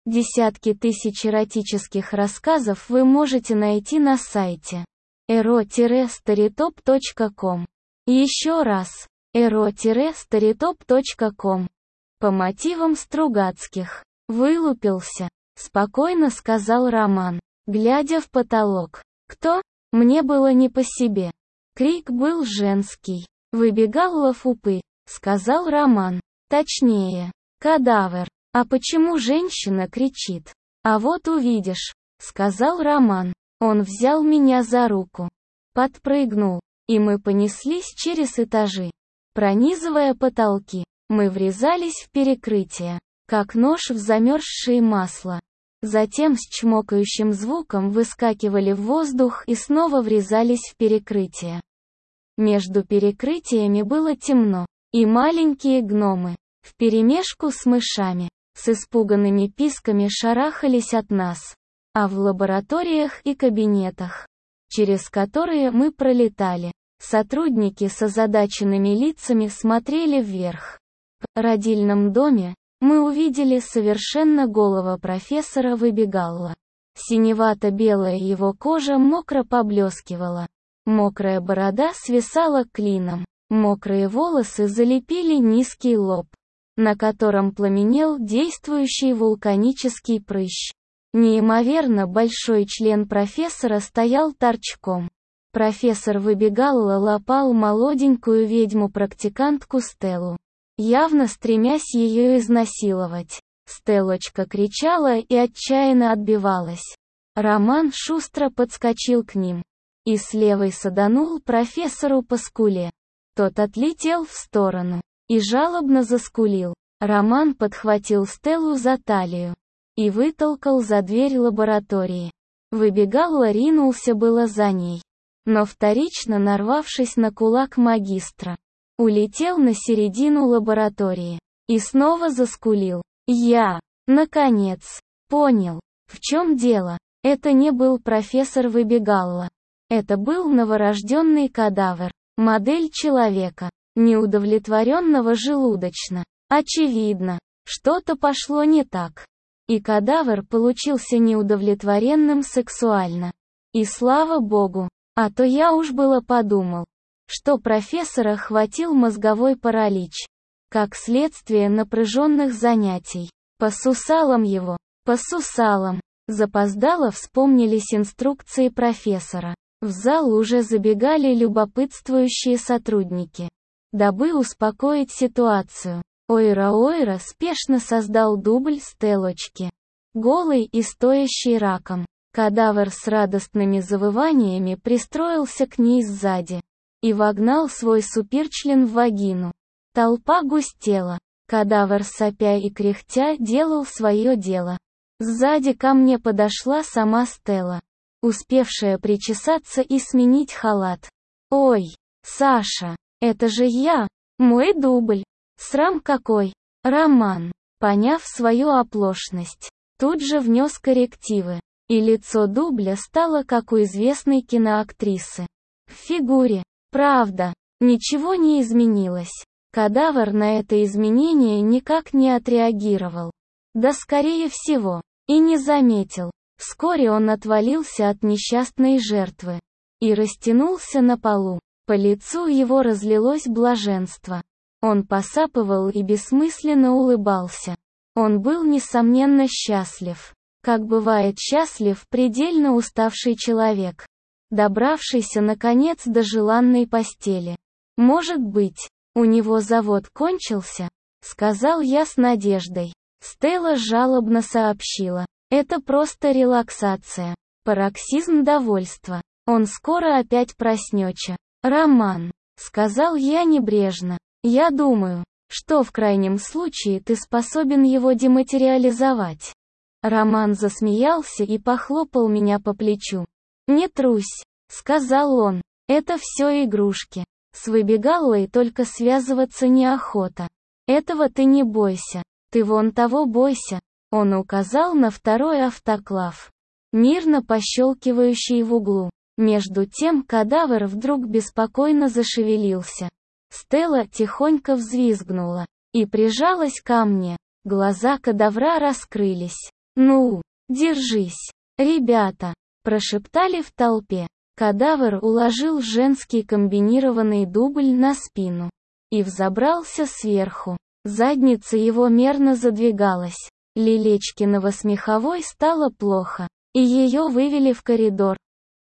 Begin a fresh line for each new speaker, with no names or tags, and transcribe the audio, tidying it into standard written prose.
Десятки тысяч эротических рассказов вы можете найти на сайте ero-storytop.com. Еще раз, ero-storytop.com. По мотивам Стругацких. Вылупился, спокойно сказал Роман, глядя в потолок. Кто? Мне было не по себе. Крик был женский. Выбегал упырь, сказал Роман. Точнее, кадавр. А почему женщина кричит? А вот увидишь, сказал Роман. Он взял меня за руку. Подпрыгнул, и мы понеслись через этажи. Пронизывая потолки, мы врезались в перекрытие, как нож в замерзшее масло. Затем с чмокающим звуком выскакивали в воздух и снова врезались в перекрытие. Между перекрытиями было темно, и маленькие гномы, вперемешку с мышами, с испуганными писками шарахались от нас. А в лабораториях и кабинетах, через которые мы пролетали, сотрудники с озадаченными лицами смотрели вверх. В родильном доме мы увидели совершенно голого профессора Выбегалла. Синевато-белая его кожа мокро поблескивала. Мокрая борода свисала клином. Мокрые волосы залепили низкий лоб, на котором пламенел действующий вулканический прыщ. Неимоверно большой член профессора стоял торчком. Профессор Выбегалла лапал молоденькую ведьму-практикантку Стеллу, явно стремясь ее изнасиловать. Стеллочка кричала и отчаянно отбивалась. Роман шустро подскочил к ним и с левой саданул профессору по скуле. Тот отлетел в сторону и жалобно заскулил. Роман подхватил Стеллу за талию и вытолкал за дверь лаборатории. Выбегалла ринулся было за ней, но вторично нарвавшись на кулак магистра, улетел на середину лаборатории и снова заскулил. Я, наконец, понял, в чем дело. Это не был профессор Выбегалла. Это был новорожденный кадавр, модель человека, неудовлетворенного желудочно. Очевидно, что-то пошло не так. И кадавр получился неудовлетворенным сексуально. И слава богу, а то я уж было подумал, что профессора хватил мозговой паралич, как следствие напряженных занятий. По сусалам его, по сусалам. Запоздало вспомнились инструкции профессора. В зал уже забегали любопытствующие сотрудники. Дабы успокоить ситуацию, Ойра-Ойра спешно создал дубль Стеллочки. Голый и стоящий раком, кадавр с радостными завываниями пристроился к ней сзади и вогнал свой суперчлен в вагину. Толпа густела. Кадавр сопя и кряхтя делал свое дело. Сзади ко мне подошла сама Стелла, успевшая причесаться и сменить халат. «Ой, Саша, это же я, мой дубль! Срам какой!» Роман, поняв свою оплошность, тут же внес коррективы, и лицо дубля стало как у известной киноактрисы. В фигуре, правда, ничего не изменилось. Кадавр на это изменение никак не отреагировал. Да скорее всего, и не заметил. Вскоре он отвалился от несчастной жертвы и растянулся на полу. По лицу его разлилось блаженство. Он посапывал и бессмысленно улыбался. Он был несомненно счастлив, как бывает счастлив предельно уставший человек, добравшийся наконец до желанной постели. «Может быть, у него завод кончился?» — сказал я с надеждой. Стелла жалобно сообщила. «Это просто релаксация, пароксизм довольства. Он скоро опять проснется». «Роман», — сказал я небрежно, — «я думаю, что в крайнем случае ты способен его дематериализовать». Роман засмеялся и похлопал меня по плечу. «Не трусь», — сказал он, — «это все игрушки. С Выбегаллой только связываться неохота. Этого ты не бойся. Ты вон того бойся». Он указал на второй автоклав, мирно пощелкивающий в углу. Между тем кадавр вдруг беспокойно зашевелился. Стелла тихонько взвизгнула и прижалась ко мне. Глаза кадавра раскрылись. «Ну, держись, ребята», — прошептали в толпе. Кадавр уложил женский комбинированный дубль на спину и взобрался сверху. Задница его мерно задвигалась. Лилечкиного смеховой стало плохо, и ее вывели в коридор.